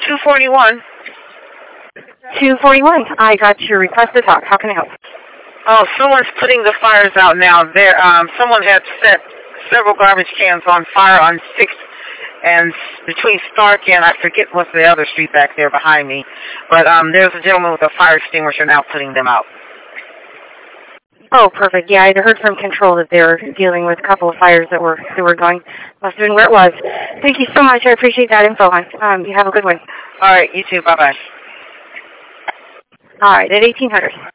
241. 241. I got your request to talk. How can I help? Oh, someone's putting the fires out now. There, someone had set several garbage cans on fire on 6th and between Stark and I forget what's the other street back there behind me. But there's a gentleman with a fire extinguisher now putting them out. Oh, perfect. Yeah, I heard from Control that they were dealing with a couple of fires that were going. Must have been where it was. Thank you so much. I appreciate that info, hon. You have a good one. All right, you too. Bye-bye. All right, at 1800.